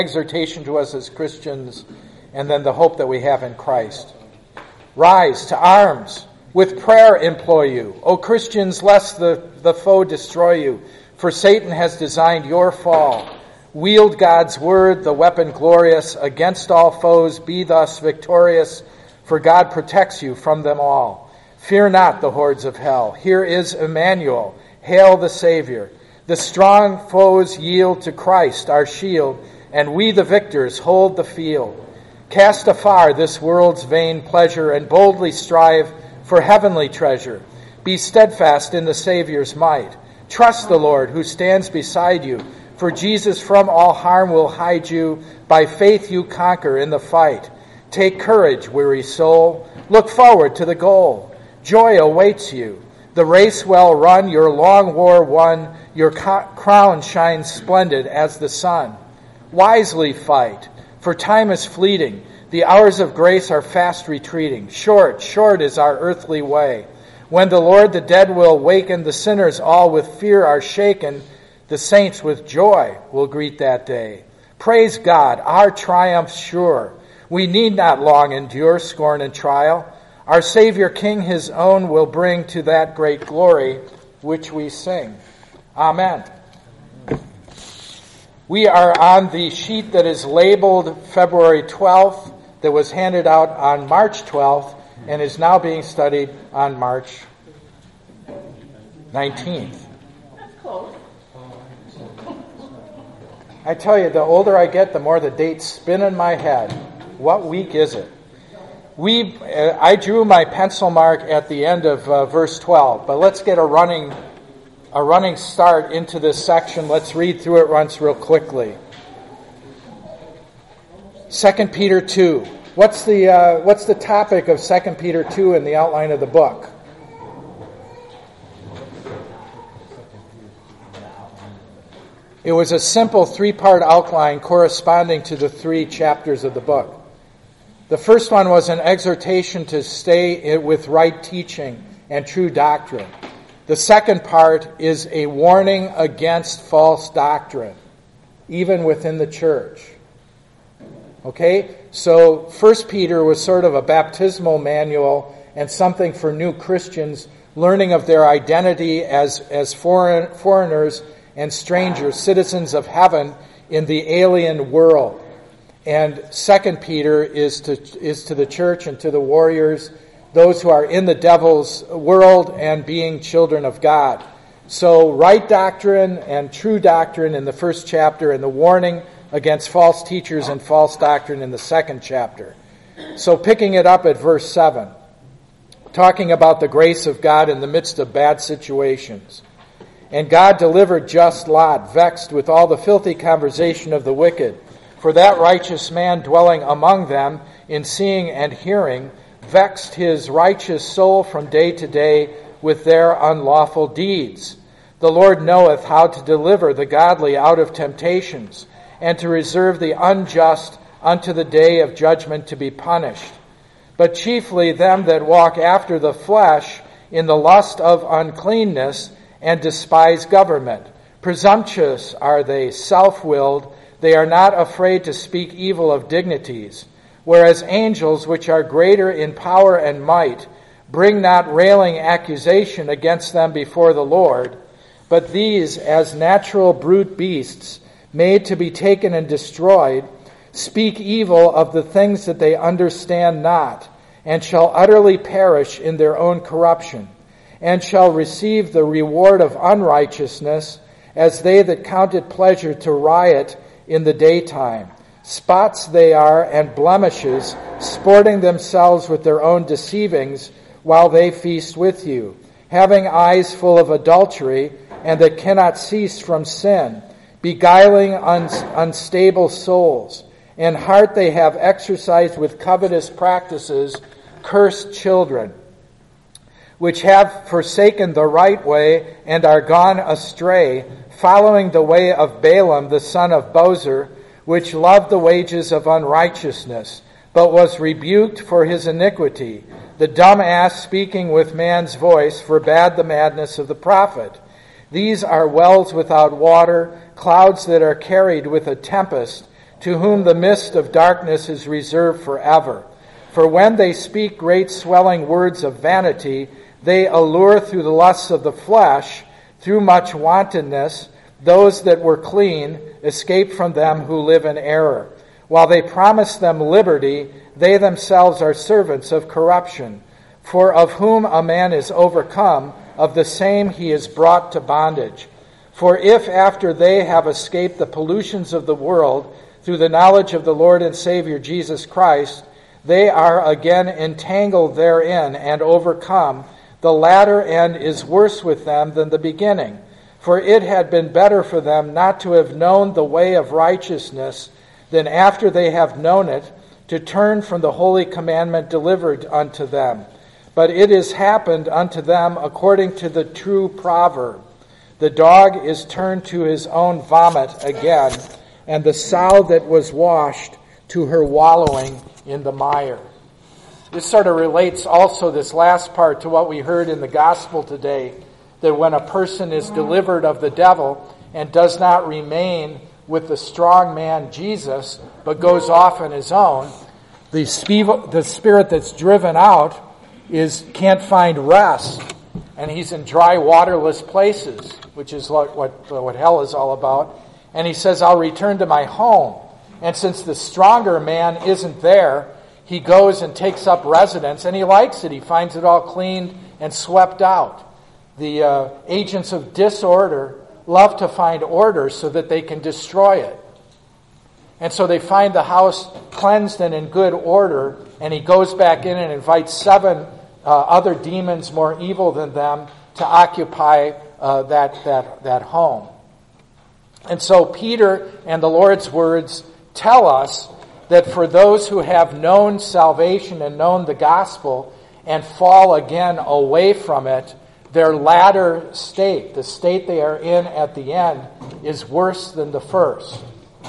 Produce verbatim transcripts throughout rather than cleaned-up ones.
exhortation to us as Christians, and then the hope that we have in Christ. Rise to arms, with prayer employ you, O Christians, lest the, the foe destroy you, for Satan has designed your fall. Wield God's word, the weapon glorious, against all foes, be thus victorious, for God protects you from them all. Fear not the hordes of hell. Here is Emmanuel. Hail the Savior. The strong foes yield to Christ, our shield, and we the victors hold the field. Cast afar this world's vain pleasure, and boldly strive for heavenly treasure. Be steadfast in the Savior's might. Trust the Lord who stands beside you, for Jesus from all harm will hide you. By faith you conquer in the fight. Take courage, weary soul. Look forward to the goal. Joy awaits you. The race well run, your long war won, your co- crown shines splendid as the sun. Wisely fight, for time is fleeting. The hours of grace are fast retreating. Short, short is our earthly way. When the Lord the dead will waken, the sinners all with fear are shaken. The saints with joy will greet that day. Praise God, our triumph sure. We need not long endure scorn and trial. Our Savior King his own will bring to that great glory which we sing. Amen. We are on the sheet that is labeled February twelfth, that was handed out on March twelfth, and is now being studied on March nineteenth. I tell you, the older I get, the more the dates spin in my head. What week is it? We, uh, I drew my pencil mark at the end of uh, verse twelve, but let's get a running, a running start into this section. Let's read through it once real quickly. Second Peter two. What's the uh, what's the topic of Second Peter two in the outline of the book? It was a simple three-part outline corresponding to the three chapters of the book. The first one was an exhortation to stay with right teaching and true doctrine. The second part is a warning against false doctrine, even within the church. Okay? So First Peter was sort of a baptismal manual and something for new Christians, learning of their identity as, as foreign, foreigners and strangers, citizens of heaven in the alien world. And Second Peter is to is to the church and to the warriors, those who are in the devil's world and being children of God. So right doctrine and true doctrine in the first chapter, and the warning against false teachers and false doctrine in the second chapter. So picking it up at verse seven, talking about the grace of God in the midst of bad situations. And God delivered just Lot, vexed with all the filthy conversation of the wicked. For that righteous man dwelling among them, in seeing and hearing, vexed his righteous soul from day to day with their unlawful deeds. The Lord knoweth how to deliver the godly out of temptations, and to reserve the unjust unto the day of judgment to be punished. But chiefly them that walk after the flesh in the lust of uncleanness, and despise government. Presumptuous are they, self-willed. They are not afraid to speak evil of dignities. Whereas angels, which are greater in power and might, bring not railing accusation against them before the Lord. But these, as natural brute beasts, made to be taken and destroyed, speak evil of the things that they understand not, and shall utterly perish in their own corruption, and shall receive the reward of unrighteousness, as they that count it pleasure to riot in the daytime. Spots they are and blemishes, sporting themselves with their own deceivings, while they feast with you, having eyes full of adultery, and that cannot cease from sin, beguiling un- unstable souls. And heart they have exercised with covetous practices, cursed children, which have forsaken the right way and are gone astray, following the way of Balaam the son of Bosor, which loved the wages of unrighteousness, but was rebuked for his iniquity. The dumb ass, speaking with man's voice, forbade the madness of the prophet. These are wells without water, clouds that are carried with a tempest, to whom the mist of darkness is reserved forever. For when they speak great swelling words of vanity, they allure through the lusts of the flesh, through much wantonness, those that were clean escape from them who live in error. While they promise them liberty, they themselves are servants of corruption. For of whom a man is overcome, of the same he is brought to bondage. For if after they have escaped the pollutions of the world, through the knowledge of the Lord and Savior Jesus Christ, they are again entangled therein and overcome, the latter end is worse with them than the beginning. For it had been better for them not to have known the way of righteousness than after they have known it, to turn from the holy commandment delivered unto them. But it is happened unto them according to the true proverb, the dog is turned to his own vomit again, and the sow that was washed to her wallowing in the mire. This sort of relates also, this last part, to what we heard in the gospel today, that when a person is delivered of the devil and does not remain with the strong man Jesus, but goes off on his own, the spirit that's driven out is can't find rest, and he's in dry, waterless places, which is what, what, what hell is all about. And he says, I'll return to my home. And since the stronger man isn't there, he goes and takes up residence, and he likes it. He finds it all cleaned and swept out. The uh, agents of disorder love to find order so that they can destroy it. And so they find the house cleansed and in good order, and he goes back in and invites seven uh, other demons more evil than them to occupy uh, that, that, that home. And so Peter and the Lord's words tell us that for those who have known salvation and known the gospel and fall again away from it, their latter state, the state they are in at the end, is worse than the first.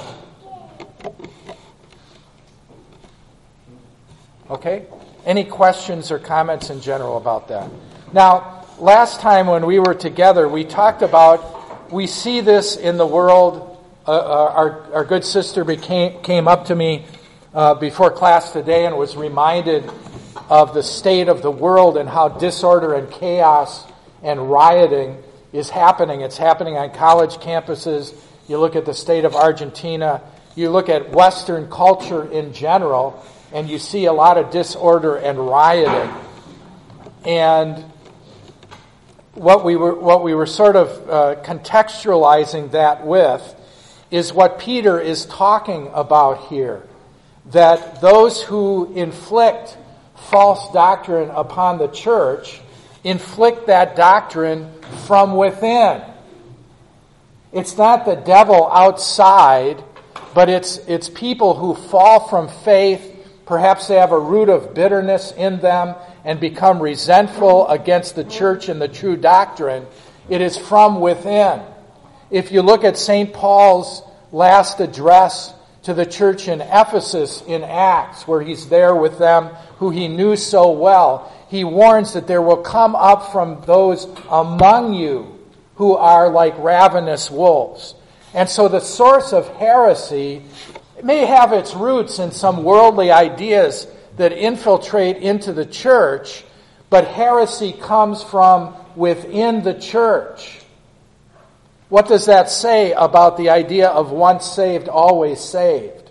Okay? Any questions or comments in general about that? Now, last time when we were together, we talked about, we see this in the world. Uh, our, our good sister became, came up to me uh, before class today and was reminded of the state of the world and how disorder and chaos and rioting is happening. It's happening on college campuses. You look at the state of Argentina. You look at Western culture in general, and you see a lot of disorder and rioting. And what we were what we were sort of uh, contextualizing that with is what Peter is talking about here, that those who inflict false doctrine upon the church inflict that doctrine from within. It's not the devil outside, but it's it's people who fall from faith. Perhaps they have a root of bitterness in them and become resentful against the church and the true doctrine. It is from within. If you look at Saint Paul's last address to the church in Ephesus in Acts, where he's there with them who he knew so well, he warns that there will come up from those among you who are like ravenous wolves. And so the source of heresy may have its roots in some worldly ideas that infiltrate into the church, but heresy comes from within the church. What does that say about the idea of once saved, always saved?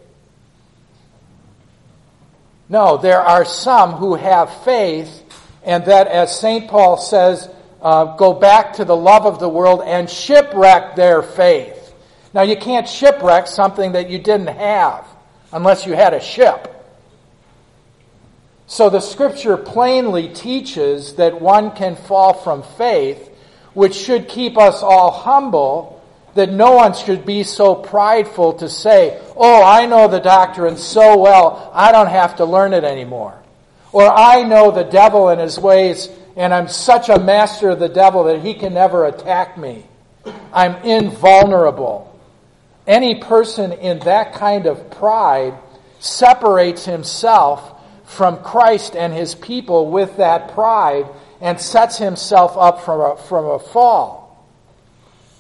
No, there are some who have faith, and that, as Saint Paul says, uh, go back to the love of the world and shipwreck their faith. Now, you can't shipwreck something that you didn't have unless you had a ship. So the Scripture plainly teaches that one can fall from faith, which should keep us all humble, that no one should be so prideful to say, oh, I know the doctrine so well, I don't have to learn it anymore. Or I know the devil and his ways, and I'm such a master of the devil that he can never attack me. I'm invulnerable. Any person in that kind of pride separates himself from Christ and his people with that pride and sets himself up from a, from a fall.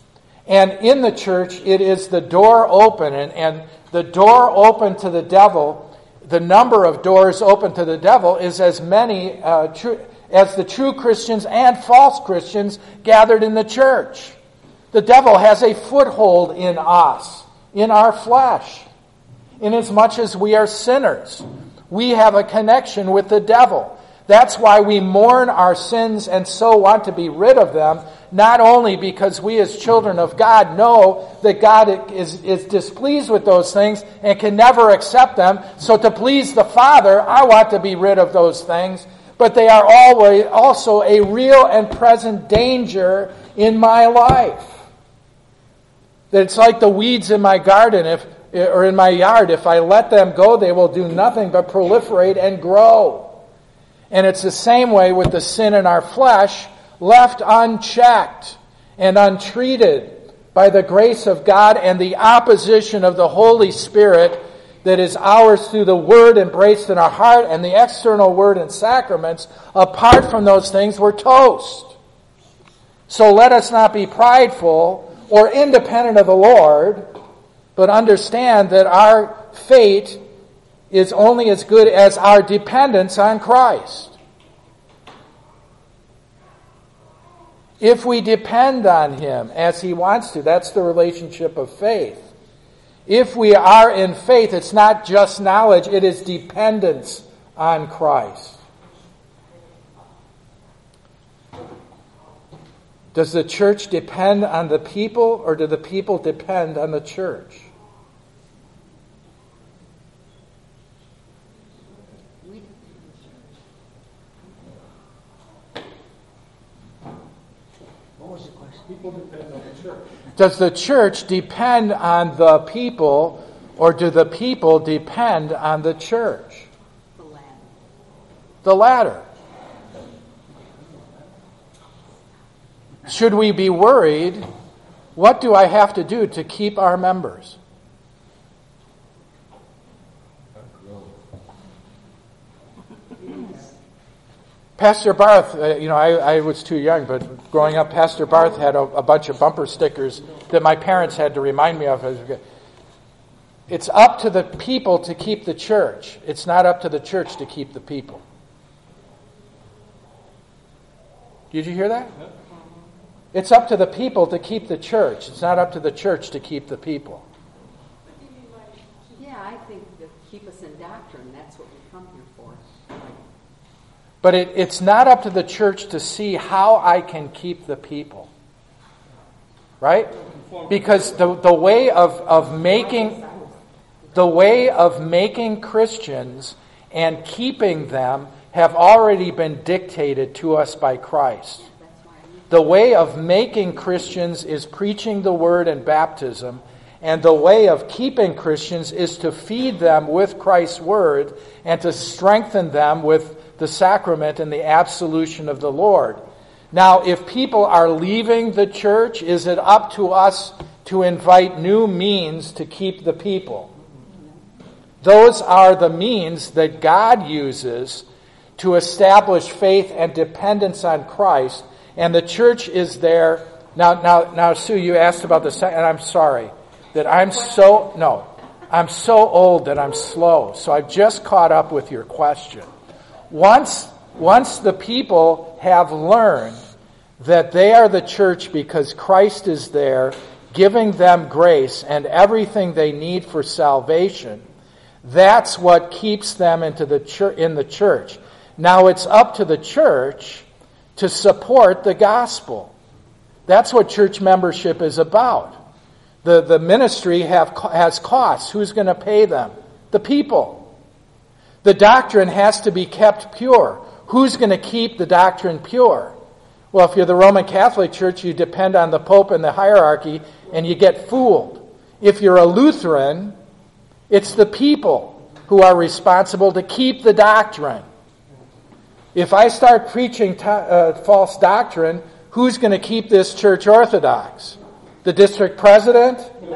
And in the church, it is the door open, and, and the door open to the devil, the number of doors open to the devil is as many uh, tr- as the true Christians and false Christians gathered in the church. The devil has a foothold in us, in our flesh. Inasmuch as we are sinners, we have a connection with the devil. That's why we mourn our sins and so want to be rid of them, not only because we as children of God know that God is, is displeased with those things and can never accept them. So to please the Father, I want to be rid of those things. But they are always also a real and present danger in my life. That it's like the weeds in my garden if, or in my yard. If I let them go, they will do nothing but proliferate and grow. And it's the same way with the sin in our flesh, left unchecked and untreated by the grace of God and the opposition of the Holy Spirit that is ours through the Word embraced in our heart and the external Word and sacraments. Apart from those things, we're toast. So let us not be prideful or independent of the Lord, but understand that our fate is only as good as our dependence on Christ. If we depend on Him as He wants to, that's the relationship of faith. If we are in faith, it's not just knowledge, it is dependence on Christ. Does the church depend on the people, or do the people depend on the church? Does the church depend on the people, or do the people depend on the church? The latter. The latter. Should we be worried? What do I have to do to keep our members? Pastor Barth, uh, you know, I, I was too young, but growing up, Pastor Barth had a, a bunch of bumper stickers that my parents had to remind me of. It's up to the people to keep the church. It's not up to the church to keep the people. Did you hear that? It's up to the people to keep the church. It's not up to the church to keep the people. Yeah, I think that keep us in doctrine. That's what we come here for. But it, it's not up to the church to see how I can keep the people. Right? Because the, the way of, of making the way of making Christians and keeping them have already been dictated to us by Christ. The way of making Christians is preaching the word and baptism, and the way of keeping Christians is to feed them with Christ's word and to strengthen them with the sacrament and the absolution of the Lord. Now, if people are leaving the church, is it up to us to invite new means to keep the people? Those are the means that God uses to establish faith and dependence on Christ, and the church is there. Now, now, now, Sue, you asked about the second, and I'm sorry that I'm so, no, I'm so old that I'm slow, so I've just caught up with your question. Once, once the people have learned that they are the church because Christ is there, giving them grace and everything they need for salvation, that's what keeps them into the church, in the church. Now it's up to the church to support the gospel. That's what church membership is about. The, the ministry have, has costs. Who's going to pay them? The people. The doctrine has to be kept pure. Who's going to keep the doctrine pure? Well, if you're the Roman Catholic Church, you depend on the Pope and the hierarchy, and you get fooled. If you're a Lutheran, it's the people who are responsible to keep the doctrine. If I start preaching t- uh, false doctrine, who's going to keep this church orthodox? The district president?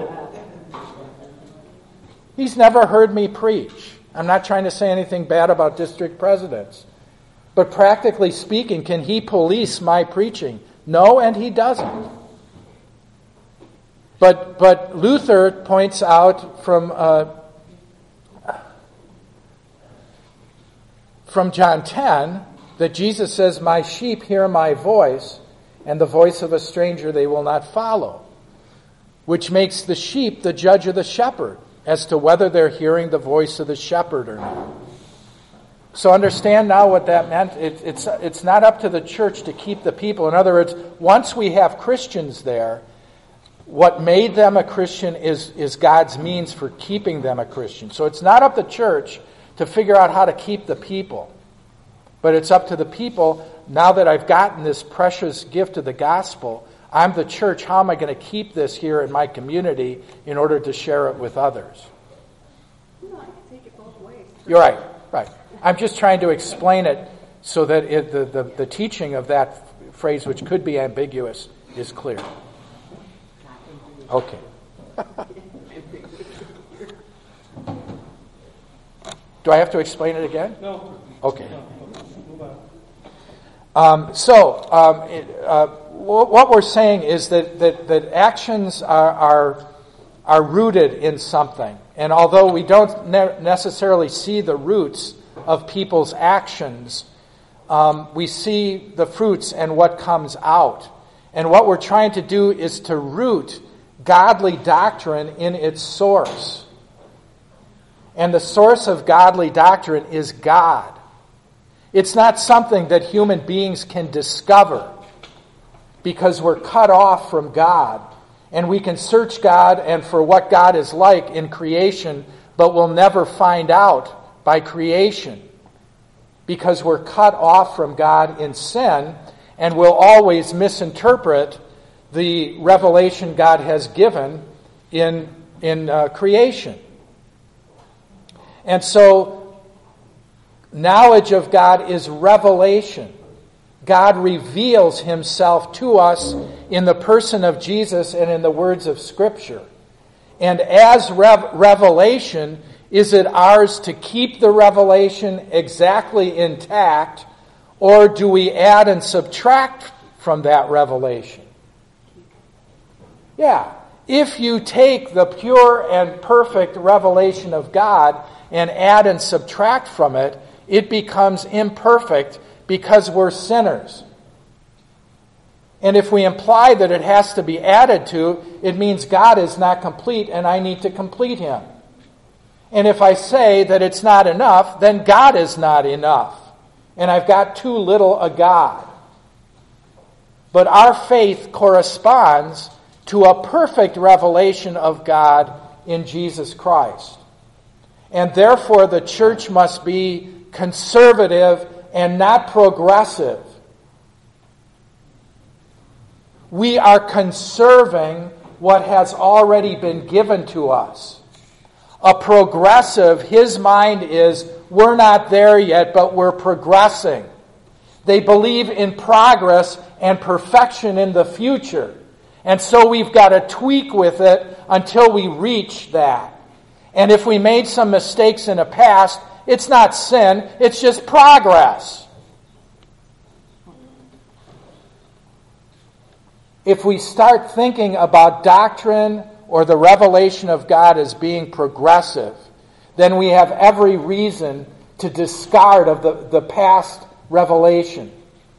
He's never heard me preach. I'm not trying to say anything bad about district presidents. But practically speaking, can he police my preaching? No, and he doesn't. But but Luther points out from uh, from John ten that Jesus says, "My sheep hear my voice, and the voice of a stranger they will not follow," which makes the sheep the judge of the shepherd as to whether they're hearing the voice of the shepherd or not. So understand now what that meant. It, it's it's not up to the church to keep the people. In other words, once we have Christians there, what made them a Christian is, is God's means for keeping them a Christian. So it's not up to the church to figure out how to keep the people. But it's up to the people, now that I've gotten this precious gift of the gospel, I'm the church, how am I going to keep this here in my community in order to share it with others? No, I can take it both ways. You're right, right. I'm just trying to explain it so that it, the, the, the teaching of that phrase, which could be ambiguous, is clear. Okay. Do I have to explain it again? No. Okay. Um, so, um, it, uh, what we're saying is that, that, that actions are, are are rooted in something. And although we don't ne- necessarily see the roots of people's actions, um, we see the fruits and what comes out. And what we're trying to do is to root godly doctrine in its source. And the source of godly doctrine is God. It's not something that human beings can discover because we're cut off from God. And we can search God and for what God is like in creation, but we'll never find out by creation because we're cut off from God in sin, and we'll always misinterpret the revelation God has given in, in uh, creation. And so, knowledge of God is revelation. God reveals himself to us in the person of Jesus and in the words of Scripture. And as rev- revelation, is it ours to keep the revelation exactly intact, or do we add and subtract from that revelation? Yeah. If you take the pure and perfect revelation of God and add and subtract from it, it becomes imperfect because we're sinners. And if we imply that it has to be added to, it means God is not complete and I need to complete him. And if I say that it's not enough, then God is not enough. And I've got too little a God. But our faith corresponds to a perfect revelation of God in Jesus Christ. And therefore the church must be conservative and not progressive. We are conserving what has already been given to us. A progressive, his mind is, we're not there yet, but we're progressing. They believe in progress and perfection in the future. And so we've got to tweak with it until we reach that. And if we made some mistakes in the past, it's not sin, it's just progress. If we start thinking about doctrine or the revelation of God as being progressive, then we have every reason to discard of the, the past revelation.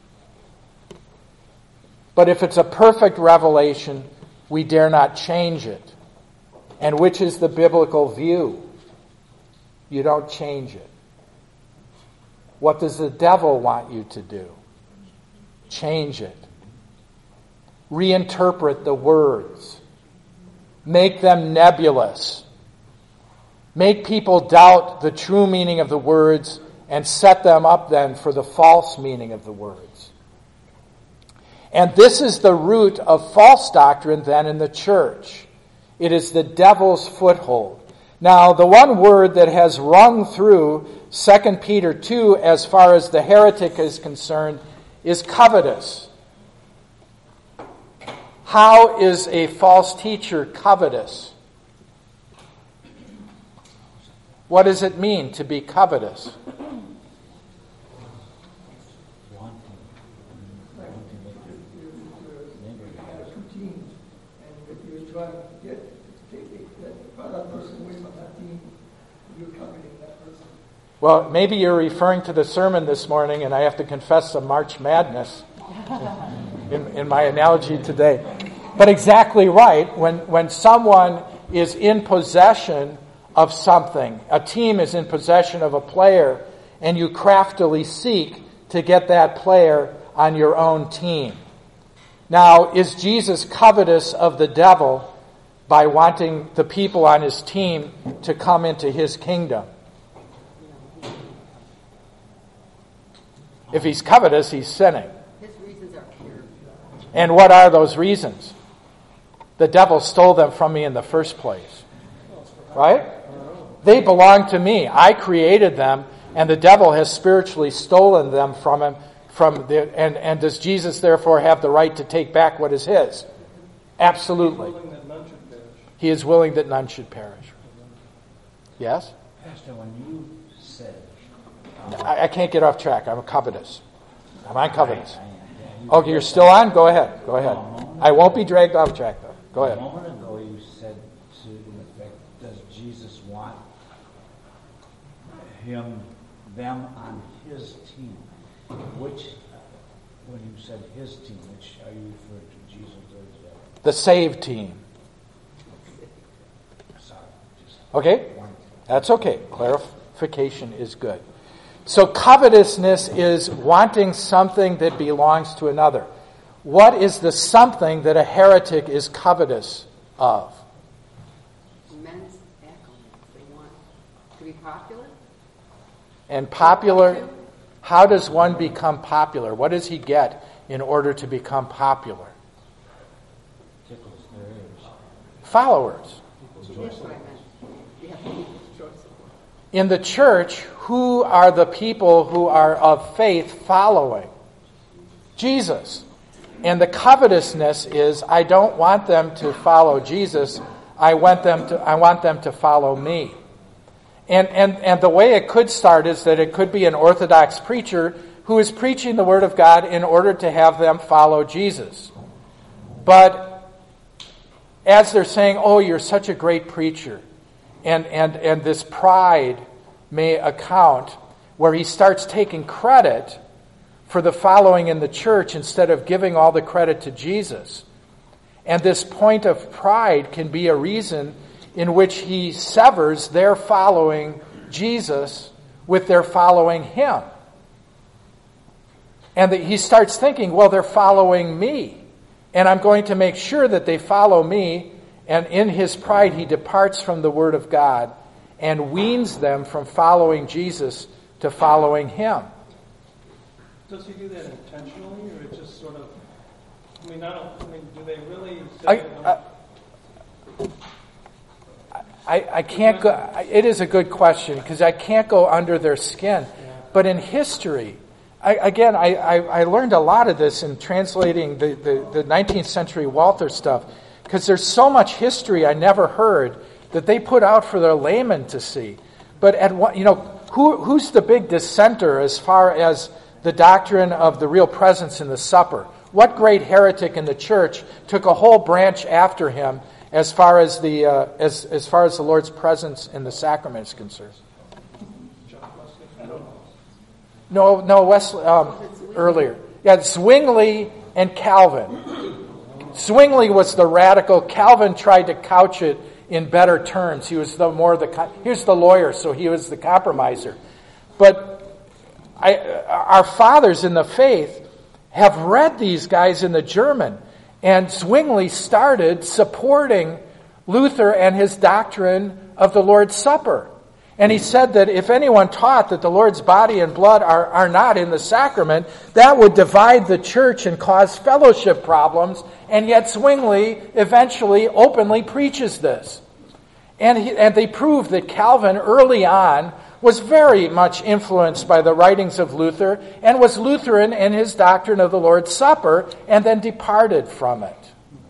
But if it's a perfect revelation, we dare not change it. And which is the biblical view? You don't change it. What does the devil want you to do? Change it. Reinterpret the words. Make them nebulous. Make people doubt the true meaning of the words and set them up then for the false meaning of the words. And this is the root of false doctrine then in the church. It is the devil's foothold. Now, the one word that has rung through Second Peter two as far as the heretic is concerned is covetous. How is a false teacher covetous? What does it mean to be covetous? Two teams, and if you're trying Well, maybe you're referring to the sermon this morning, and I have to confess some March Madness in, in my analogy today. But exactly right. When, when someone is in possession of something, a team is in possession of a player, and you craftily seek to get that player on your own team. Now, is Jesus covetous of the devil by wanting the people on his team to come into his kingdom? If he's covetous, he's sinning. His reasons are pure. And what are those reasons? The devil stole them from me in the first place. Right? They belong to me. I created them, and the devil has spiritually stolen them from him. From the, and, and does Jesus therefore have the right to take back what is his? Absolutely. He is willing that none should perish. Yes? Pastor, when you said... I, I can't get off track. I'm covetous. Am I covetous? Okay, you're still on? Go ahead. Go ahead. I won't be dragged off track, though. Go ahead. A moment ago you said, to the effect, does Jesus want him, them on his team? Which, when you said his team, which are you referring to, Jesus or the devil? The saved team. Sorry. Just Okay? That's okay. Clarification is good. So covetousness is wanting something that belongs to another. What is the something that a heretic is covetous of? Men's accolades. They want to be popular. And popular, how does one become popular? What does he get in order to become popular? tickles their ears. Followers. That's what I meant. You have people's choice. In the church, who are the people who are of faith following? Jesus. And the covetousness is, I don't want them to follow Jesus. I want them to, I want them to follow me. And, and, and the way it could start is that it could be an Orthodox preacher who is preaching the Word of God in order to have them follow Jesus. But as they're saying, oh, you're such a great preacher, and, and, and this pride may account where he starts taking credit for the following in the church instead of giving all the credit to Jesus. And this point of pride can be a reason in which he severs their following Jesus with their following him. And that he starts thinking, well, they're following me, and I'm going to make sure that they follow me. And in his pride, he departs from the Word of God and weans them from following Jesus to following him. Does he do that intentionally, or it just sort of? I mean, I don't. I mean, do they really? I, I, I, I can't go. It is a good question because I can't go under their skin. But in history, I, again, I, I, I learned a lot of this in translating the, the, the nineteenth century Walther stuff, because there's so much history I never heard that they put out for their laymen to see. But at what, you know, who who's the big dissenter as far as the doctrine of the real presence in the supper? What great heretic in the church took a whole branch after him as far as the uh, as as far as the Lord's presence in the sacrament is concerned? No, no, Wesley um, earlier. Yeah, Zwingli and Calvin. Zwingli was the radical. Calvin tried to couch it in better terms. He was the more the here's the lawyer, so he was the compromiser. But I, our fathers in the faith have read these guys in the German, and Zwingli started supporting Luther and his doctrine of the Lord's Supper. And he said that if anyone taught that the Lord's body and blood are, are not in the sacrament, that would divide the church and cause fellowship problems. And yet Zwingli eventually openly preaches this. And, he, and they proved that Calvin early on was very much influenced by the writings of Luther and was Lutheran in his doctrine of the Lord's Supper and then departed from it.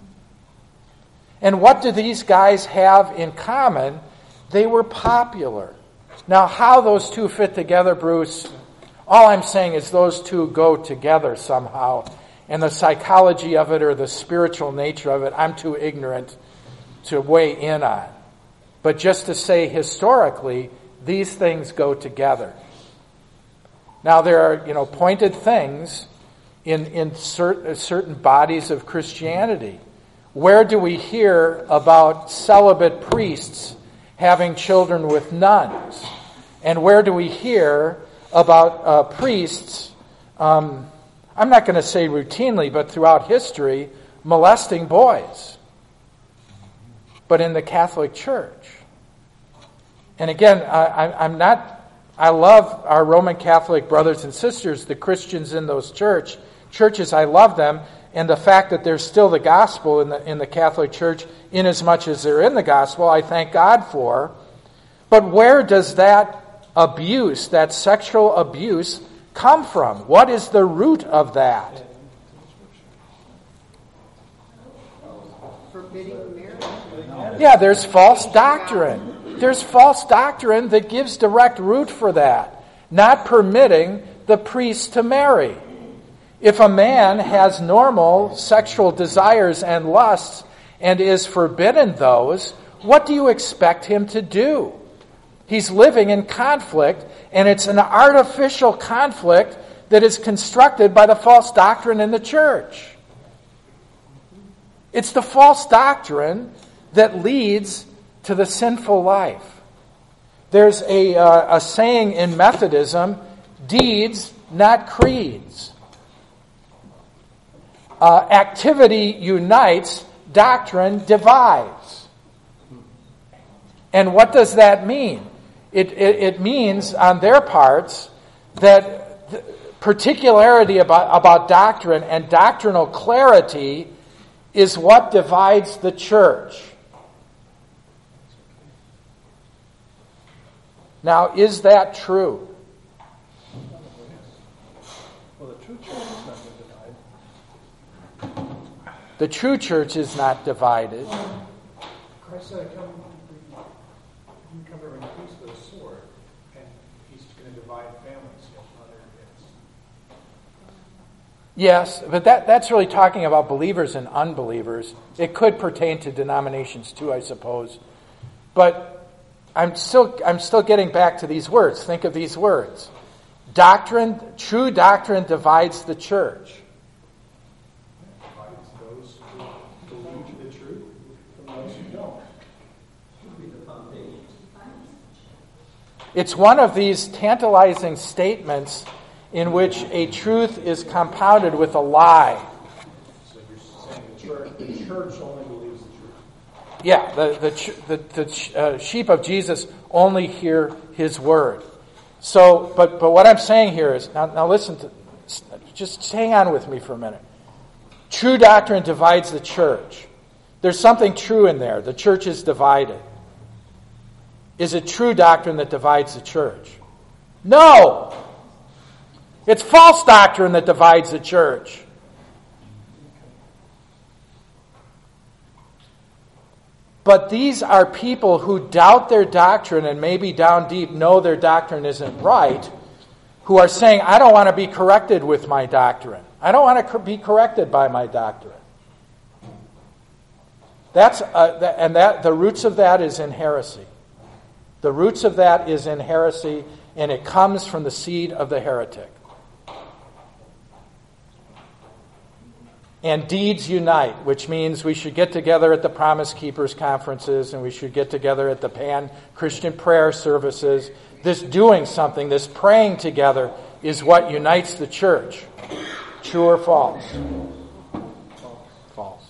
And what do these guys have in common? They were popular. Now, how those two fit together, Bruce, all I'm saying is those two go together somehow. And the psychology of it or the spiritual nature of it, I'm too ignorant to weigh in on. But just to say historically, these things go together. Now, there are, you know, pointed things in, in certain, certain bodies of Christianity. Where do we hear about celibate priests having children with nuns? And where do we hear about uh, priests, um, I'm not going to say routinely, but throughout history, molesting boys? But in the Catholic Church. And again, I, I'm not, I love our Roman Catholic brothers and sisters, the Christians in those church churches. I love them. And the fact that there's still the gospel in the in the Catholic Church, in as much as they're in the gospel, I thank God for. But where does that abuse, that sexual abuse, come from? What is the root of that? Forbidding marriage. Yeah, there's false doctrine. There's false doctrine that gives direct root for that. Not permitting the priest to marry. If a man has normal sexual desires and lusts and is forbidden those, what do you expect him to do? He's living in conflict, and it's an artificial conflict that is constructed by the false doctrine in the church. It's the false doctrine that leads to the sinful life. There's a, uh, a saying in Methodism, deeds, not creeds. Uh, activity unites, doctrine divides. And what does that mean? It, it, it means, on their parts, that particularity about, about doctrine and doctrinal clarity is what divides the church. Now, is that true? Well, the true church is not going to divide. The true church is not divided. Christ said, come, you come to peace with a sword, and he's going to divide families, mother and kids. Yes, but that, that's really talking about believers and unbelievers. It could pertain to denominations too, I suppose. But I'm still I'm still getting back to these words. Think of these words. Doctrine, true doctrine divides the church. Divides those who believe the truth from those who don't. It's one of these tantalizing statements in which a truth is compounded with a lie. So you're saying the church, the church only believes the truth. Yeah, the the the, the uh, sheep of Jesus only hear His word. So, but but what I'm saying here is, now, now listen to, just hang on with me for a minute. True doctrine divides the church. There's something true in there. The church is divided. Is it true doctrine that divides the church? No! It's false doctrine that divides the church. But these are people who doubt their doctrine and maybe down deep know their doctrine isn't right, who are saying, I don't want to be corrected with my doctrine. I don't want to be corrected by my doctrine. That's uh, and that the roots of that is in heresy. The roots of that is in heresy, and it comes from the seed of the heretic. And deeds unite, which means we should get together at the Promise Keepers conferences, and we should get together at the Pan-Christian prayer services. This doing something, this praying together, is what unites the church. True or false? False.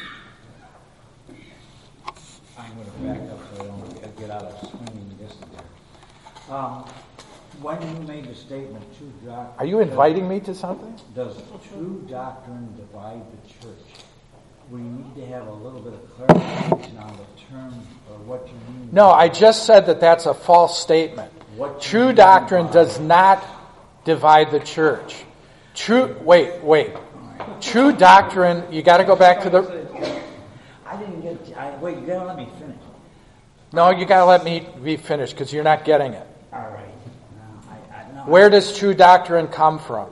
I'm going to back up so I don't get out of swinging distance there. Um, when you made the statement, true doctrine... Are you inviting me to something? Does true doctrine divide the church? We need to have a little bit of clarification on the term or what you mean. No, I just said that that's a false statement. What True doctrine does not divide the church. True, wait, wait. True doctrine, you got to go back to the... I didn't get... I, wait, you got to let me finish. No, you got to let me be finished because you're not getting it. All right. No, I, I, no, Where does true doctrine come from?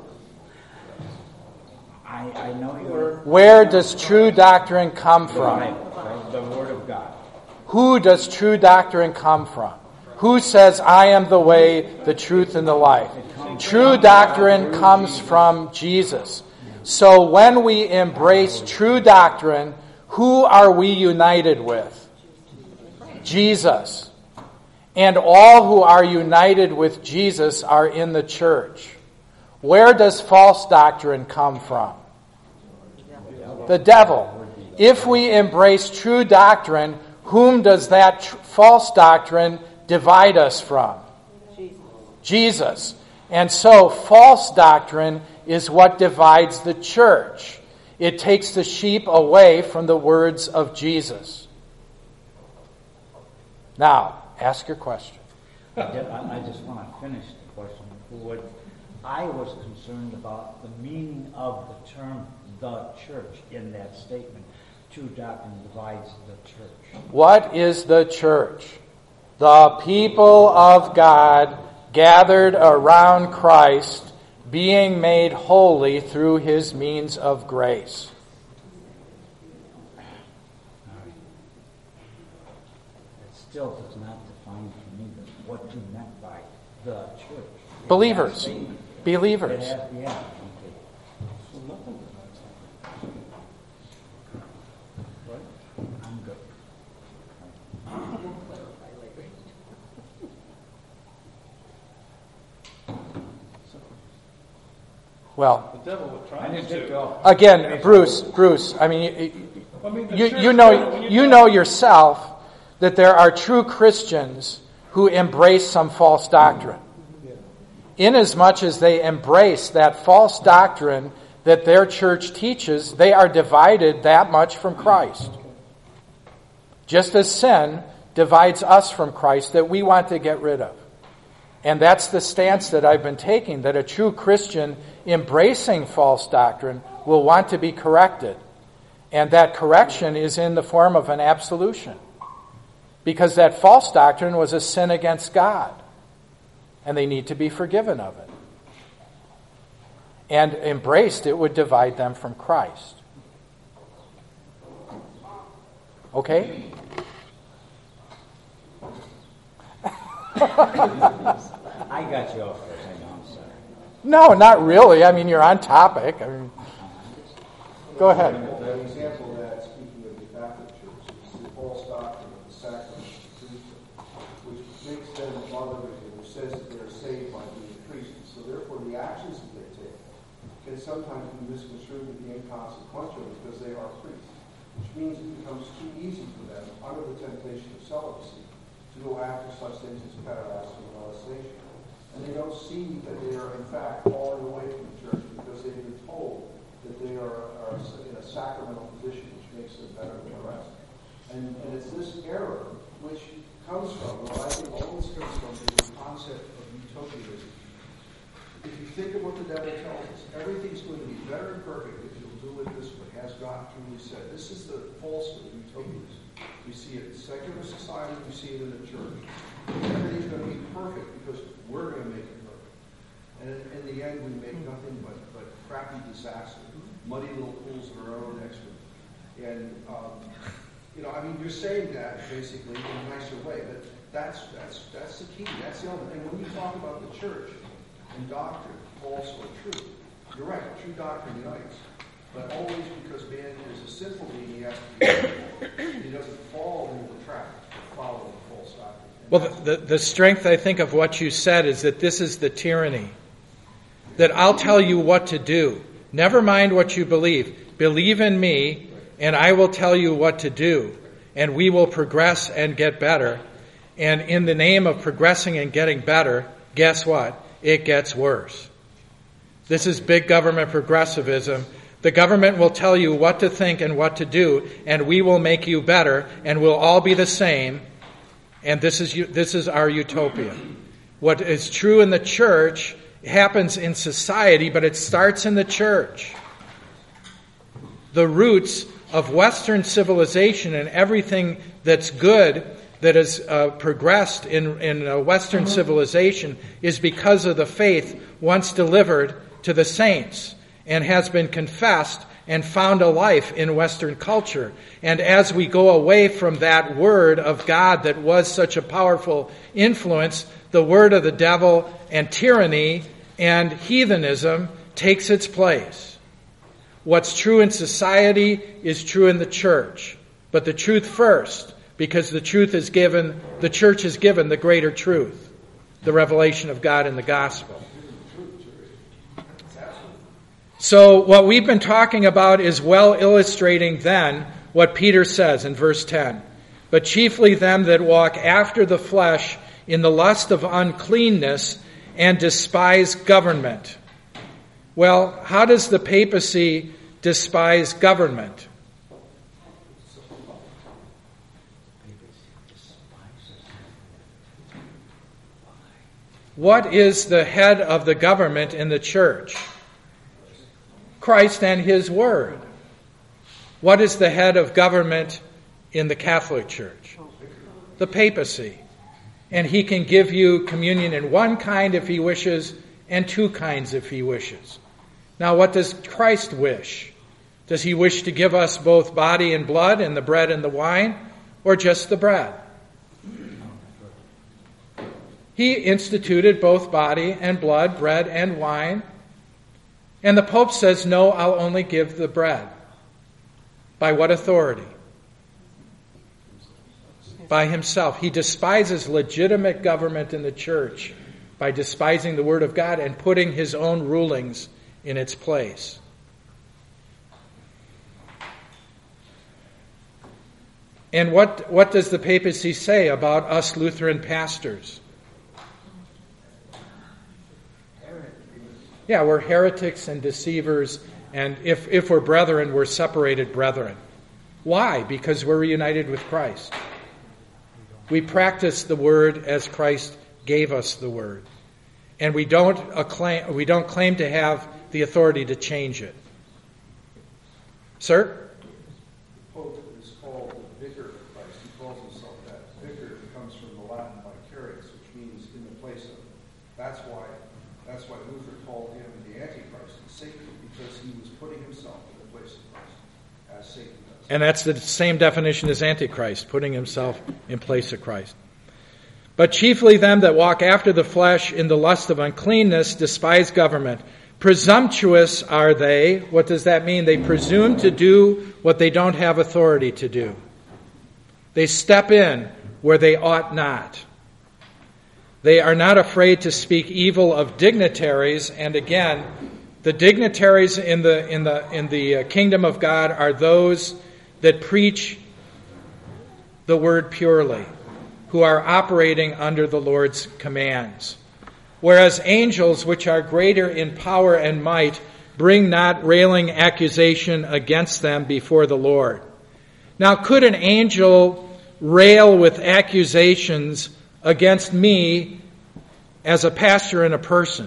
I, I know you're... Where does true doctrine come from? Right, right, the Word of God. Who does true doctrine come from? Who says, I am the way, the truth, and the life? True doctrine comes from Jesus. So when we embrace true doctrine, who are we united with? Jesus. And all who are united with Jesus are in the church. Where does false doctrine come from? The devil. If we embrace true doctrine, whom does that tr- false doctrine divide us from? Jesus. Jesus. And so false doctrine is what divides the church. It takes the sheep away from the words of Jesus. Now, ask your question. I I just want to finish the question. What I was concerned about the meaning of the term the church in that statement. True doctrine divides the church. What is the church? The people of God gathered around Christ, being made holy through his means of grace. It still does not define for me what you meant by the church. Believers. It Believers. has, yeah. So nothing divides them. Right? I'm good. We'll clarify later. Well, The devil would try I didn't take to. off. again, Bruce, Bruce, I mean, I mean, the you, church- you know, when you talk- know yourself that there are true Christians who embrace some false doctrine. Inasmuch as they embrace that false doctrine that their church teaches, they are divided that much from Christ. Just as sin divides us from Christ that we want to get rid of. And that's the stance that I've been taking, that a true Christian embracing false doctrine will want to be corrected. And that correction is in the form of an absolution. Because that false doctrine was a sin against God. And they need to be forgiven of it. And embraced, it would divide them from Christ. Okay? I got you off first. I know, I'm sorry. No, not really. I mean, you're on topic. I mean, go ahead. An example of that, speaking of the Catholic Church, is the false doctrine of the sacrament of priesthood, which makes them mothers and which says that they're saved by being priests. So therefore, the actions that they take can sometimes be misconstrued and be inconsequential because they are priests, which means it becomes too easy for them, under the temptation of celibacy, to go after such things as pederasty and molestation. And they don't see that they are, in fact, falling away from the church because they've been told that they are, are in a sacramental position, which makes them better than the rest. And, and it's this error which comes from, what I think always comes from, is the concept of utopianism. If you think of what the devil tells us, everything's going to be better and perfect if you'll do it this way, as God truly said. This is the falsehood of utopianism. We see it in secular society, we see it in the church. Everything's going to be perfect because we're going to make it perfect. And in, in the end, we make nothing but, but crappy disaster, muddy little pools of our own excrement. And, um, you know, I mean, you're saying that basically in a nicer way, but that's, that's, that's the key. That's the element. And when you talk about the church and doctrine, false or true, you're right, true doctrine unites. But always because man is a sinful being, he has to be careful. He doesn't fall into the trap of following false doctrine. And Well, the, the, the strength, I think, of what you said is that this is the tyranny. That I'll tell you what to do. Never mind what you believe. Believe in me, and I will tell you what to do. And we will progress and get better. And in the name of progressing and getting better, guess what? It gets worse. This is big government progressivism. The government will tell you what to think and what to do, and we will make you better, and we'll all be the same. And this is this is our utopia. What is true in the church happens in society, but it starts in the church. The roots of Western civilization and everything that's good that has uh, progressed in, in uh, Western civilization is because of the faith once delivered to the saints and has been confessed and found a life in Western culture. And as we go away from that word of God that was such a powerful influence, the word of the devil and tyranny and heathenism takes its place. What's true in society is true in the church. But the truth first, because the truth is given, the church is given the greater truth, the revelation of God in the gospel. So what we've been talking about is well illustrating then what Peter says in verse ten. But chiefly them that walk after the flesh in the lust of uncleanness and despise government. Well, how does the papacy despise government? What is the head of the government in the church? Christ and His Word. What is the head of government in the Catholic Church? The papacy. And he can give you communion in one kind if he wishes, and two kinds if he wishes. Now, what does Christ wish? Does he wish to give us both body and blood and the bread and the wine, or just the bread? He instituted both body and blood, bread and wine. And the Pope says, no, I'll only give the bread. By what authority? By himself. He despises legitimate government in the church by despising the Word of God and putting his own rulings in its place. And what, what does the papacy say about us Lutheran pastors? Yeah, we're heretics and deceivers, and if, if we're brethren, we're separated brethren. Why? Because we're reunited with Christ. We practice the Word as Christ gave us the Word. And we don't acclaim, we don't claim to have the authority to change it. Sir? The Pope is called the Vicar of Christ. He calls himself that. Vicar comes from the Latin vicarius, which means in the place of. That's why That's why Luther called him the Antichrist and Satan, because he was putting himself in the place of Christ, as Satan does. And that's the same definition as Antichrist, putting himself in place of Christ. But chiefly them that walk after the flesh in the lust of uncleanness despise government. Presumptuous are they. What does that mean? They presume to do what they don't have authority to do. They step in where they ought not. They are not afraid to speak evil of dignitaries, and again, the dignitaries in the in the in the kingdom of God are those that preach the word purely, who are operating under the Lord's commands. Whereas angels, which are greater in power and might, bring not railing accusation against them before the Lord. Now, could an angel rail with accusations against me as a pastor and a person?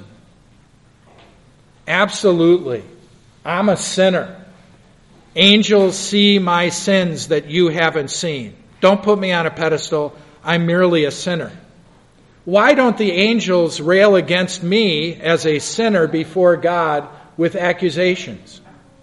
Absolutely. I'm a sinner. Angels see my sins that you haven't seen. Don't put me on a pedestal. I'm merely a sinner. Why don't the angels rail against me as a sinner before God with accusations?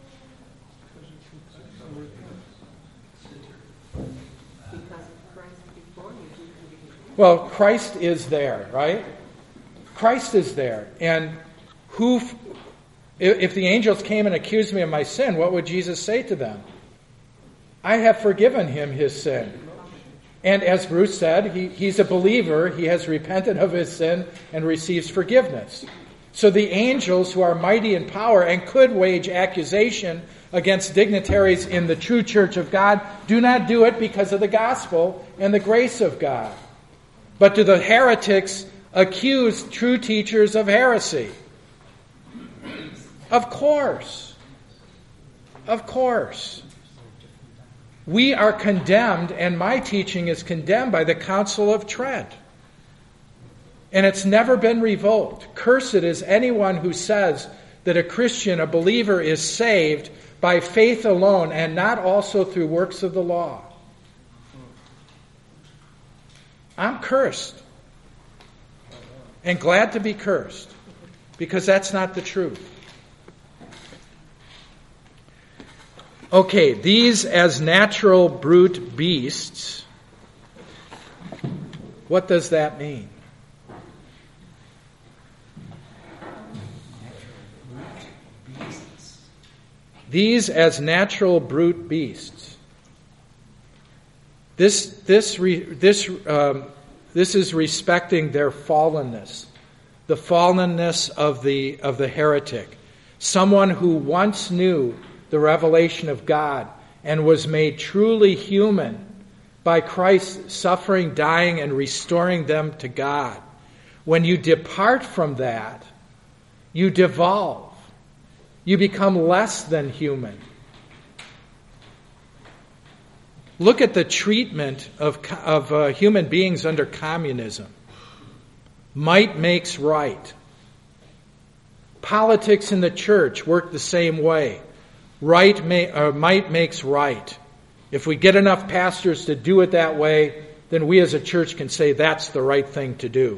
Well, Christ is there, right? Christ is there. And who, if the angels came and accused me of my sin, what would Jesus say to them? I have forgiven him his sin. And as Bruce said, he, he's a believer. He has repented of his sin and receives forgiveness. So the angels who are mighty in power and could wage accusation against dignitaries in the true church of God do not do it because of the gospel and the grace of God. But do the heretics accuse true teachers of heresy? Of course. Of course. We are condemned, and my teaching is condemned by the Council of Trent. And it's never been revoked. Cursed is anyone who says that a Christian, a believer, is saved by faith alone and not also through works of the law. I'm cursed. And glad to be cursed, because that's not the truth. Okay, these as natural brute beasts. What does that mean? These as natural brute beasts. This this re, this um, this is respecting their fallenness, the fallenness of the of the heretic, someone who once knew the revelation of God and was made truly human by Christ suffering, dying, and restoring them to God. When you depart from that, you devolve. You become less than human. Look at the treatment of, of uh, human beings under communism. Might makes right. Politics in the church work the same way. Right may, uh, might makes right. If we get enough pastors to do it that way, then we as a church can say that's the right thing to do.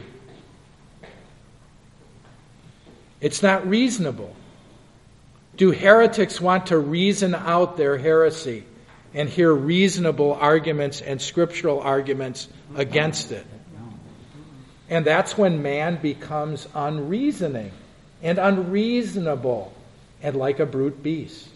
It's not reasonable. Do heretics want to reason out their heresy and hear reasonable arguments and scriptural arguments against it? And that's when man becomes unreasoning and unreasonable and like a brute beast.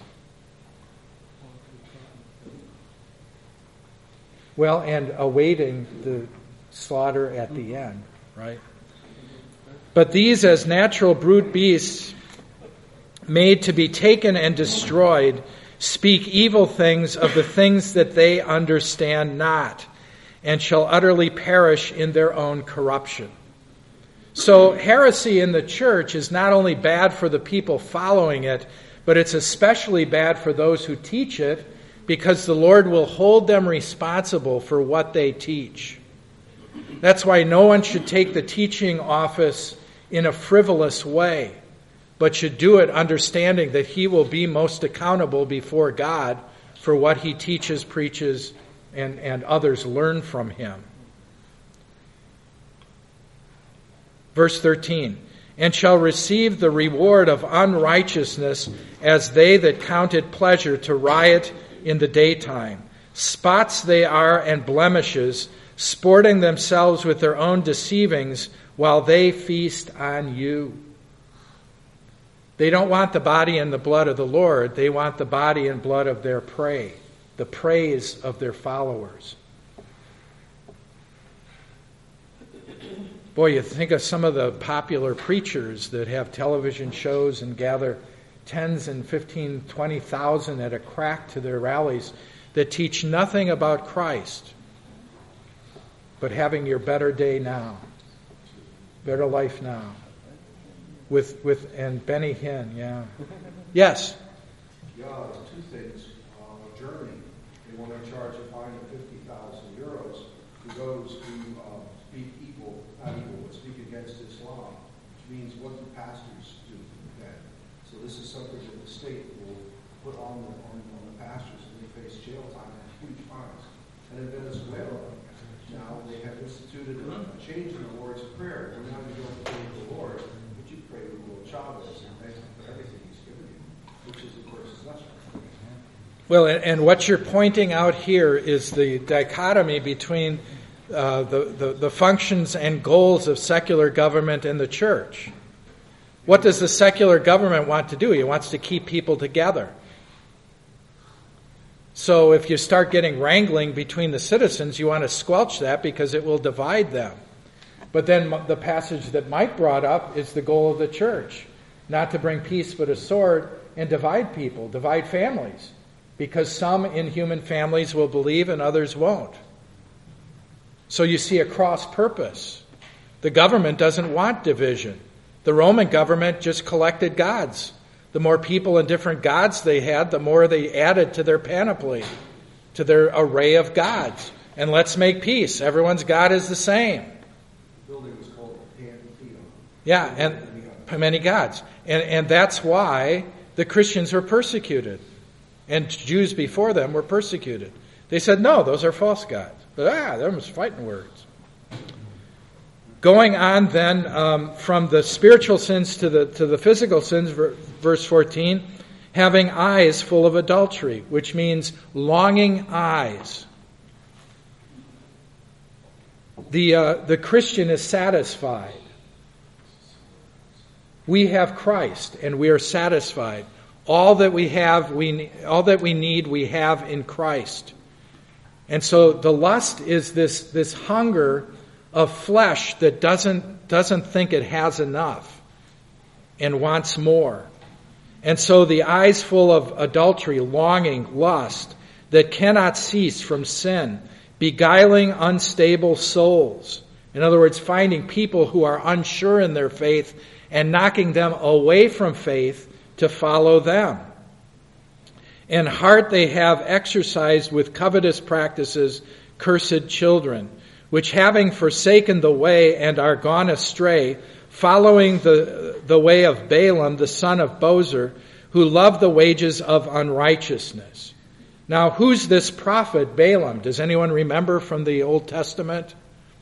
Well, and awaiting the slaughter at the end, right? But these as natural brute beasts, made to be taken and destroyed, speak evil things of the things that they understand not, and shall utterly perish in their own corruption. So heresy in the church is not only bad for the people following it, but it's especially bad for those who teach it, because the Lord will hold them responsible for what they teach. That's why no one should take the teaching office in a frivolous way, but should do it understanding that he will be most accountable before God for what he teaches, preaches, and, and others learn from him. Verse thirteen, and shall receive the reward of unrighteousness as they that count it pleasure to riot in the daytime. Spots they are and blemishes, sporting themselves with their own deceivings while they feast on you. They don't want the body and the blood of the Lord. They want the body and blood of their prey, the praise of their followers. Boy, you think of some of the popular preachers that have television shows and gather tens and fifteen, twenty thousand at a crack to their rallies that teach nothing about Christ, but having your better day now, better life now. With with and Benny Hinn, yeah. Yes? Yeah, two things. Uh, Germany, they want to charge a fine of fifty thousand euros to those who uh, speak evil, not evil, but speak against Islam, which means what do pastors do then? So this is something that the state will put on the, on, on the pastors, and they face jail time and huge fines. And in Venezuela, now they have instituted a change in the Lord's Prayer. We're now going to go to pray to the Lord. You pray to Lord Chavez and thank him for everything he's given you, which is, of course, his lesson. Well, and what you're pointing out here is the dichotomy between uh, the, the, the functions and goals of secular government and the church. What does the secular government want to do? He wants to keep people together. So if you start getting wrangling between the citizens, you want to squelch that because it will divide them. But then the passage that Mike brought up is the goal of the church, not to bring peace but a sword and divide people, divide families, because some in human families will believe and others won't. So you see a cross purpose. The government doesn't want division. The Roman government just collected gods. The more people and different gods they had, the more they added to their panoply, to their array of gods. And let's make peace. Everyone's God is the same. Building was called the Pantheon. Yeah, and many gods. And and that's why the Christians were persecuted. And Jews before them were persecuted. They said, no, those are false gods. But ah, they're just fighting words. Going on then um, from the spiritual sins to the to the physical sins, verse fourteen, having eyes full of adultery, which means longing eyes. The, uh, the Christian is satisfied. We have Christ, and we are satisfied. All that we have, we all that we need, we have in Christ. And so the lust is this, this hunger of flesh that doesn't, doesn't think it has enough and wants more. And so the eyes full of adultery, longing, lust, that cannot cease from sin, beguiling unstable souls. In other words, finding people who are unsure in their faith and knocking them away from faith to follow them. In heart they have exercised with covetous practices cursed children, which having forsaken the way and are gone astray, following the, the way of Balaam, the son of Bozer, who loved the wages of unrighteousness. Now, who's this prophet Balaam? Does anyone remember from the Old Testament?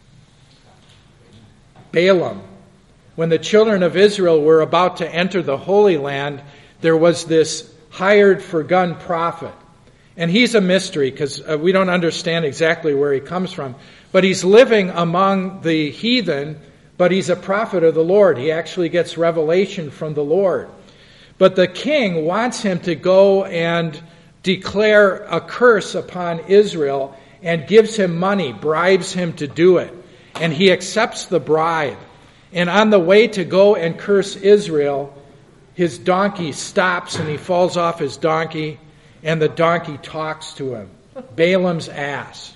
Balaam. When the children of Israel were about to enter the Holy Land, there was this hired for gun prophet. And he's a mystery because uh, we don't understand exactly where he comes from. But he's living among the heathen, but he's a prophet of the Lord. He actually gets revelation from the Lord. But the king wants him to go and declare a curse upon Israel and gives him money, bribes him to do it. And he accepts the bribe. And on the way to go and curse Israel, his donkey stops and he falls off his donkey, and the donkey talks to him. Balaam's ass.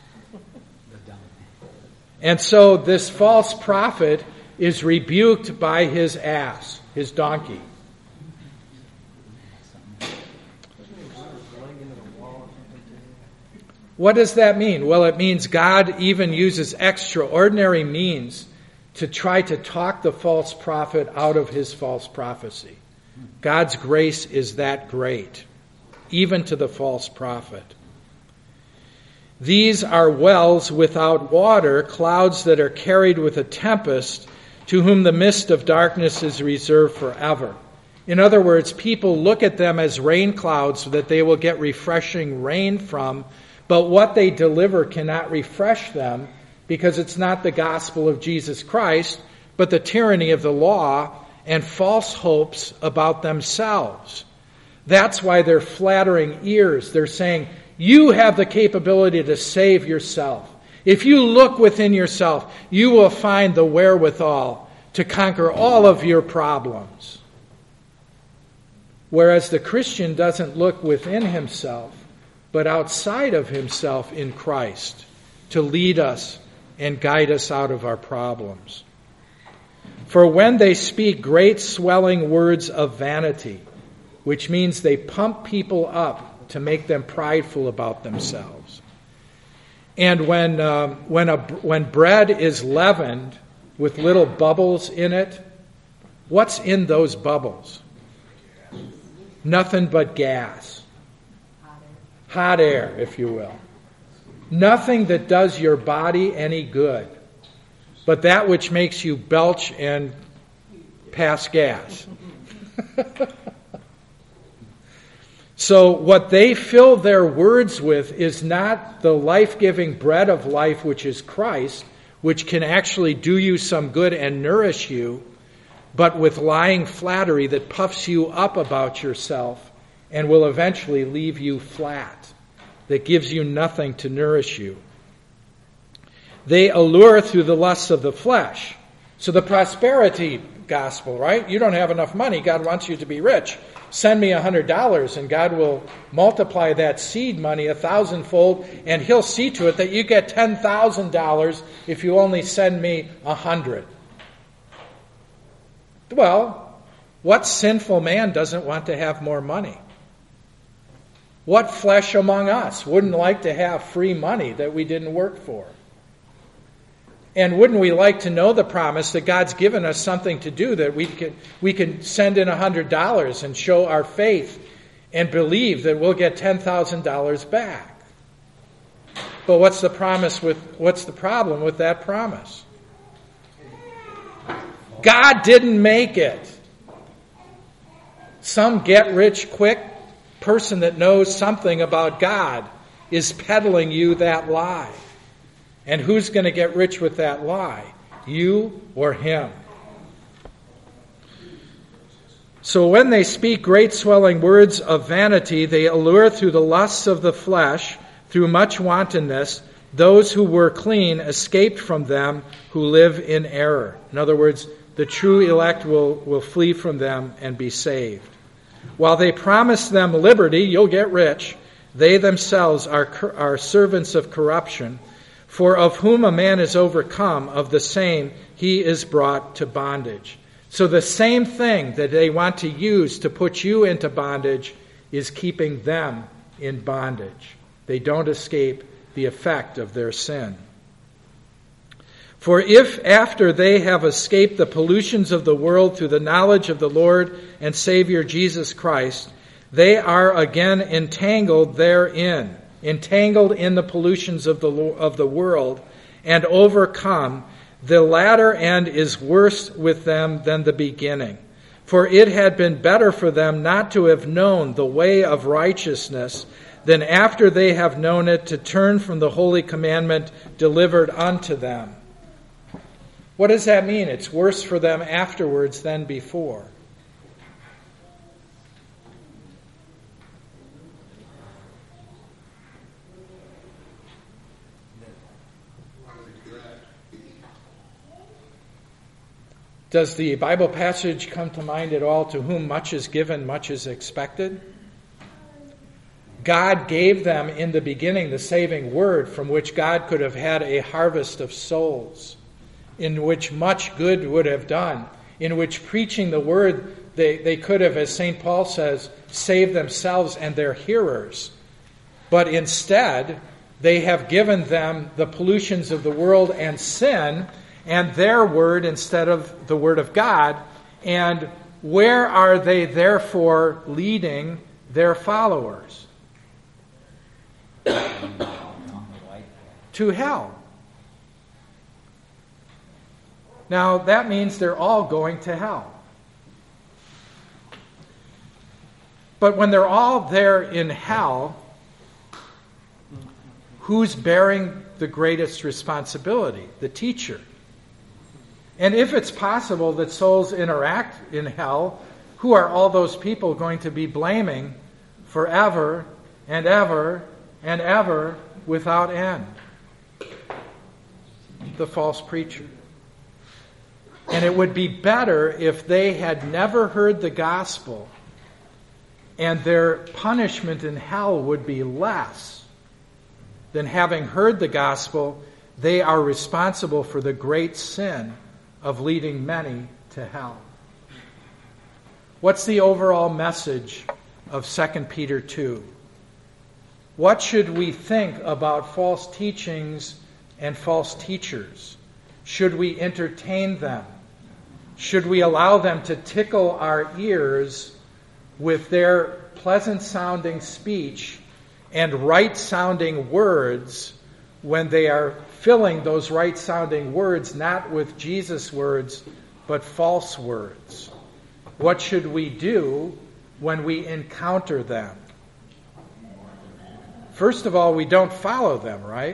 And so this false prophet is rebuked by his ass, his donkey. What does that mean? Well, it means God even uses extraordinary means to try to talk the false prophet out of his false prophecy. God's grace is that great, even to the false prophet. These are wells without water, clouds that are carried with a tempest, to whom the mist of darkness is reserved forever. In other words, people look at them as rain clouds that they will get refreshing rain from, but what they deliver cannot refresh them because it's not the gospel of Jesus Christ, but the tyranny of the law and false hopes about themselves. That's why they're flattering ears. They're saying, you have the capability to save yourself. If you look within yourself, you will find the wherewithal to conquer all of your problems. Whereas the Christian doesn't look within himself, but outside of himself in Christ to lead us and guide us out of our problems. For when they speak great swelling words of vanity, which means they pump people up to make them prideful about themselves. And when uh, when a when bread is leavened with little bubbles in it, what's in those bubbles? Nothing but gas. Hot air, if you will. Nothing that does your body any good, but that which makes you belch and pass gas. So what they fill their words with is not the life-giving bread of life, which is Christ, which can actually do you some good and nourish you, but with lying flattery that puffs you up about yourself and will eventually leave you flat, that gives you nothing to nourish you. They allure through the lusts of the flesh. So the prosperity gospel, right? You don't have enough money. God wants you to be rich. Send me a hundred dollars and God will multiply that seed money a thousandfold, and he'll see to it that you get ten thousand dollars if you only send me a hundred. Well, what sinful man doesn't want to have more money? What flesh among us wouldn't like to have free money that we didn't work for? And wouldn't we like to know the promise that God's given us something to do, that we can we can send in a hundred dollars and show our faith and believe that we'll get ten thousand dollars back? But what's the promise with what's the problem with that promise? God didn't make it. Some get rich quick person that knows something about God is peddling you that lie. And who's going to get rich with that lie? You or him? So when they speak great swelling words of vanity, they allure through the lusts of the flesh, through much wantonness, those who were clean escaped from them who live in error. In other words, the true elect will, will flee from them and be saved. While they promise them liberty, you'll get rich, they themselves are, are servants of corruption. For of whom a man is overcome, of the same he is brought to bondage. So the same thing that they want to use to put you into bondage is keeping them in bondage. They don't escape the effect of their sin. For if after they have escaped the pollutions of the world through the knowledge of the Lord and Savior Jesus Christ, they are again entangled therein, entangled in the pollutions of the of the world, and overcome, the latter end is worse with them than the beginning. For it had been better for them not to have known the way of righteousness than after they have known it to turn from the holy commandment delivered unto them. What does that mean? It's worse for them afterwards than before. Does the Bible passage come to mind at all? To whom much is given, much is expected? God gave them in the beginning the saving word from which God could have had a harvest of souls, in which much good would have done, in which preaching the word, they, they could have, as Saint Paul says, saved themselves and their hearers. But instead, they have given them the pollutions of the world and sin, and their word instead of the word of God. And where are they therefore leading their followers? To hell. Now that means they're all going to hell. But when they're all there in hell, who's bearing the greatest responsibility? The teacher. And if it's possible that souls interact in hell, who are all those people going to be blaming forever and ever and ever without end? The false preacher. And it would be better if they had never heard the gospel, and their punishment in hell would be less than having heard the gospel. They are responsible for the great sin of leading many to hell. What's the overall message of Second Peter two? What should we think about false teachings and false teachers? Should we entertain them? Should we allow them to tickle our ears with their pleasant-sounding speech and right-sounding words when they are filling those right-sounding words not with Jesus' words, but false words? What should we do when we encounter them? First of all, we don't follow them, right?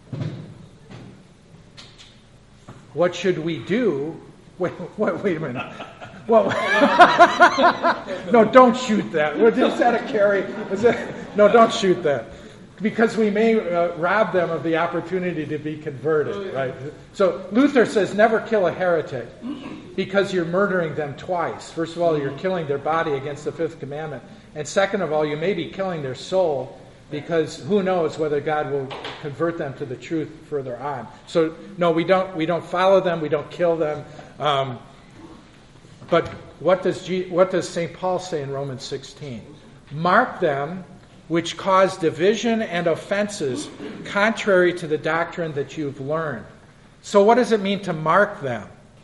What should we do? Wait, wait, wait a minute. Well, no, don't shoot that. Was that a carry? Was that, no, don't shoot that. Because we may uh, rob them of the opportunity to be converted, right? So Luther says never kill a heretic because you're murdering them twice. First of all, you're killing their body against the fifth commandment. And second of all, you may be killing their soul because who knows whether God will convert them to the truth further on. So no, we don't we don't follow them, we don't kill them. Um, but what does G, what does Saint Paul say in Romans sixteen? Mark them which cause division and offenses contrary to the doctrine that you've learned. So what does it mean to mark them?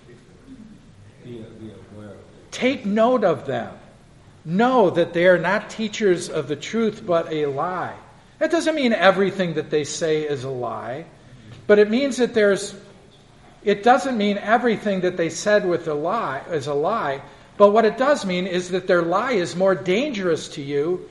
Take note of them. Know that they are not teachers of the truth, but a lie. That doesn't mean everything that they say is a lie, but it means that there's, it doesn't mean everything that they said with a lie is a lie, but what it does mean is that their lie is more dangerous to you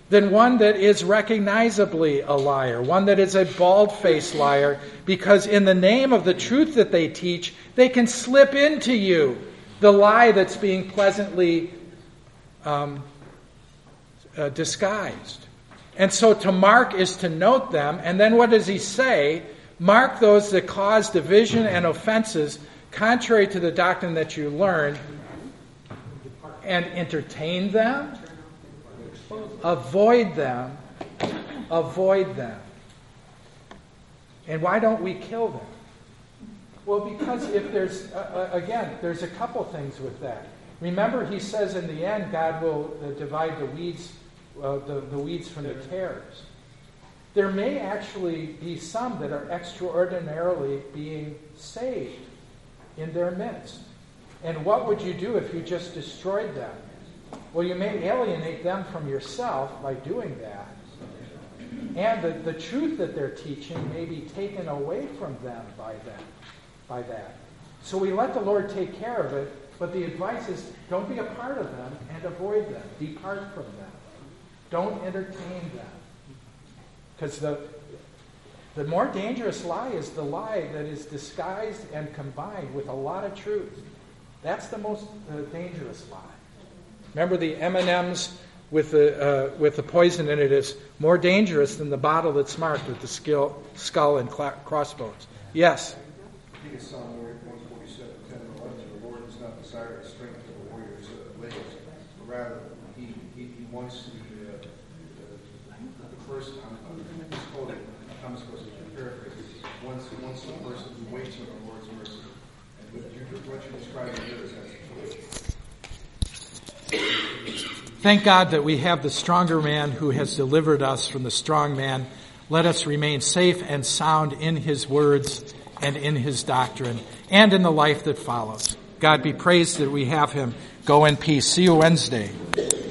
than one that is recognizably a liar, one that is a bald-faced liar, because in the name of the truth that they teach, they can slip into you the lie that's being pleasantly um, uh, disguised. And so to mark is to note them, and then what does he say? Mark those that cause division and offenses contrary to the doctrine that you learned, and entertain them, avoid them, avoid them. And why don't we kill them? Well, because if there's, uh, again, there's a couple things with that. Remember, he says in the end, God will uh, divide the weeds, uh, the, the weeds from the tares. There may actually be some that are extraordinarily being saved in their midst. And what would you do if you just destroyed them? Well, you may alienate them from yourself by doing that. And the, the truth that they're teaching may be taken away from them by them, by that. So we let the Lord take care of it, but the advice is don't be a part of them and avoid them. Depart from them. Don't entertain them. Because the, the more dangerous lie is the lie that is disguised and combined with a lot of truth. That's the most uh, dangerous lie. Remember, the M and M's with the uh, with the poison in it is more dangerous than the bottle that's marked with the skill, skull and cl- crossbones. Yes? I think it's Psalm one forty-seven, ten and eleven. The Lord does not desire the strength of a warrior's uh, legs, but rather he, he, he wants the, uh, the, the person, I'm, I'm just quoting, I'm supposed to paraphrase this, wants, wants the person who waits on the Lord's mercy. And what you're, what you're describing here is that's the case. Thank God that we have the stronger man who has delivered us from the strong man. Let us remain safe and sound in his words and in his doctrine and in the life that follows. God be praised that we have him. Go in peace. See you Wednesday.